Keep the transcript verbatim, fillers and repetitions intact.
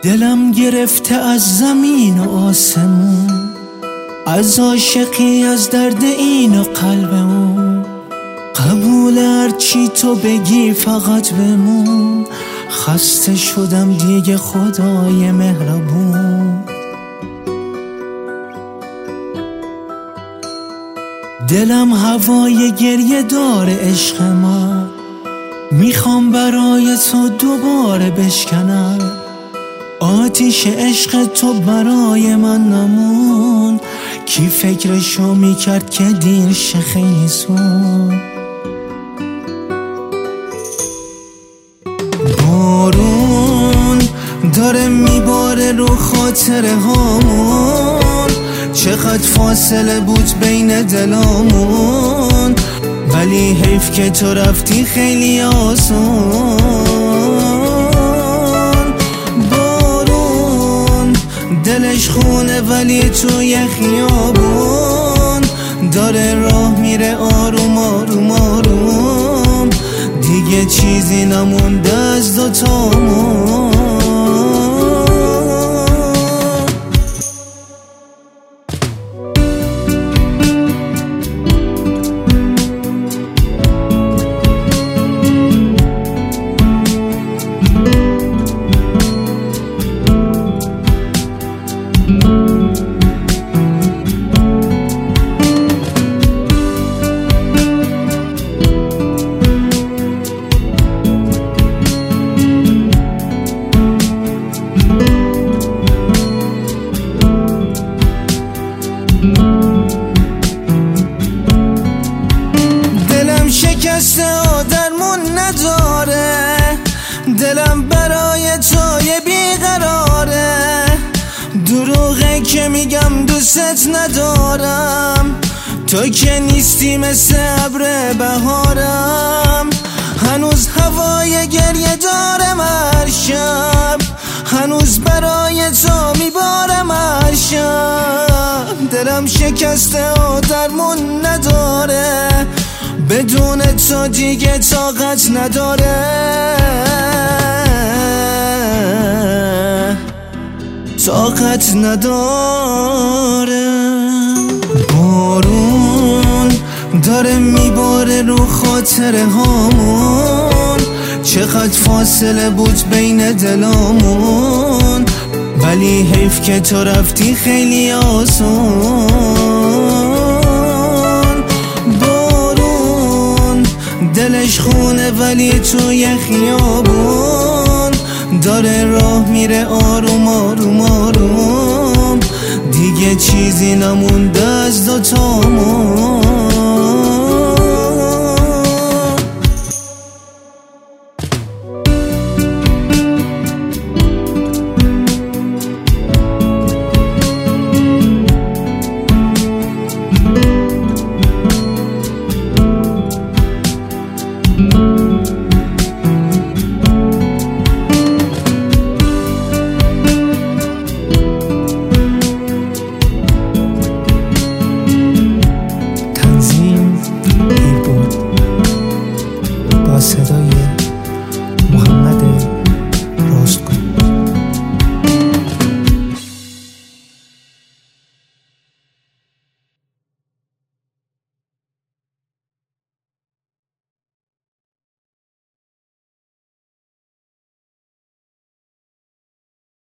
دلم گرفته از زمین و آسمون، از عاشقی، از درد این و قلبمون. قبول هرچی تو بگی فقط بمون، خسته شدم دیگه خدای مهربون. دلم هوای گریه داره عشق من، میخوام برای تو دوباره بشکنم. آتیش عشق تو برای من نمون، کی فکرشو میکرد که دیر شه خیلی زود. بارون داره میباره رو خاطره هامون، چقدر فاصله بود بین دلامون، ولی حیف که تو رفتی خیلی آسون. بارون دلش خونه ولی توی خیابون، داره راه میره آروم آروم آروم، دیگه چیزی نمونده از دوتامون. دلم شکسته و درمون نداره، دلم برای تو یه بیقراره. دروغه که میگم دوست ندارم، تو که نیستی مثل ابر بهارم. هنوز هوای گریه دارم هر شب، هنوز برای تو میبارم هر شب. دلم شکسته و درمون نداره، بدون تو دیگه طاقت نداره، طاقت نداره. بارون داره میباره رو خاطره هامون، چقدر فاصله بود بین دلامون، ولی حیف که تو رفتی خیلی آسون. بارون دلش خونه ولی توی خیابون، داره راه میره آروم آروم آروم، دیگه چیزی نمونده از دوتامون.